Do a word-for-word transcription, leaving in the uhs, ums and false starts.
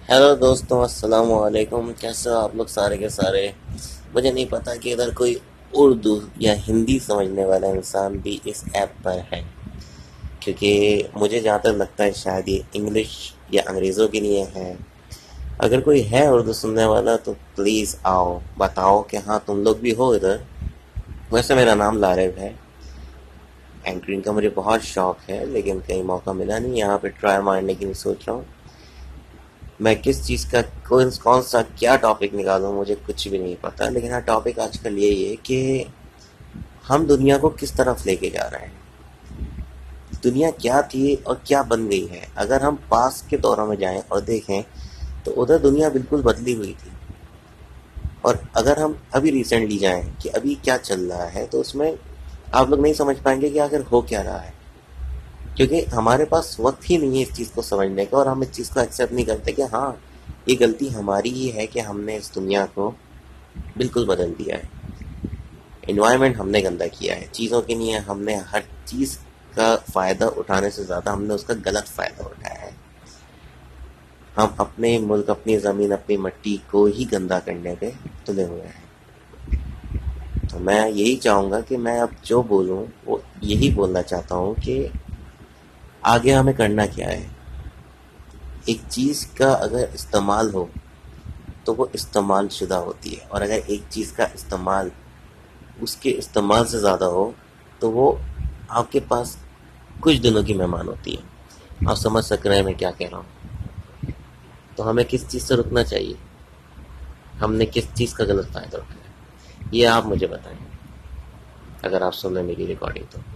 Hello دوستوں، السلام علیکم۔ کیسے ہو آپ لوگ سارے کے سارے؟ مجھے نہیں پتا کہ ادھر کوئی اردو یا ہندی سمجھنے والا انسان بھی اس ایپ پر ہے، کیونکہ مجھے جہاں تک لگتا ہے شاید یہ انگلش یا انگریزوں کے لیے ہے۔ اگر کوئی ہے اردو سننے والا تو پلیز آؤ، بتاؤ کہ ہاں تم لوگ بھی ہو ادھر۔ ویسے میرا نام لارب ہے، اینکرنگ کا مجھے بہت شوق ہے، لیکن کہیں موقع ملا نہیں، یہاں پہ ٹرائی مارنے کی نہیں سوچ رہا ہوں۔ میں کس چیز کا کون کون سا کیا ٹاپک نکالوں مجھے کچھ بھی نہیں پتا، لیکن ہاں ٹاپک آج کل یہی ہے کہ ہم دنیا کو کس طرف لے کے جا رہے ہیں، دنیا کیا تھی اور کیا بن گئی ہے۔ اگر ہم پاس کے دوروں میں جائیں اور دیکھیں تو ادھر دنیا بالکل بدلی ہوئی تھی، اور اگر ہم ابھی ریسنٹلی جائیں کہ ابھی کیا چل رہا ہے تو اس میں آپ لوگ نہیں سمجھ پائیں گے کہ آخر ہو کیا رہا ہے، کیونکہ ہمارے پاس وقت ہی نہیں ہے اس چیز کو سمجھنے کا، اور ہم اس چیز کو ایکسیپٹ نہیں کرتے کہ ہاں یہ غلطی ہماری ہی ہے کہ ہم نے اس دنیا کو بالکل بدل دیا ہے۔ انوائرمنٹ ہم نے گندا کیا ہے، چیزوں کے لیے ہم نے ہر چیز کا فائدہ اٹھانے سے زیادہ ہم نے اس کا غلط فائدہ اٹھایا ہے۔ ہم اپنے ملک، اپنی زمین، اپنی مٹی کو ہی گندا کرنے پہ تلے ہوئے ہیں۔ تو میں یہی چاہوں گا کہ میں اب جو بولوں وہ یہی بولنا چاہتا ہوں کہ آگے ہمیں کرنا کیا ہے۔ ایک چیز کا اگر استعمال ہو تو وہ استعمال شدہ ہوتی ہے، اور اگر ایک چیز کا استعمال اس کے استعمال سے زیادہ ہو تو وہ آپ کے پاس کچھ دنوں کی مہمان ہوتی ہے۔ آپ سمجھ سک رہے ہیں میں کیا کہہ رہا ہوں؟ تو ہمیں کس چیز سے رکنا چاہیے، ہم نے کس چیز کا غلط فائدہ اٹھایا، یہ آپ مجھے بتائیں اگر آپ سن رہے ہیں میری ریکارڈنگ تو۔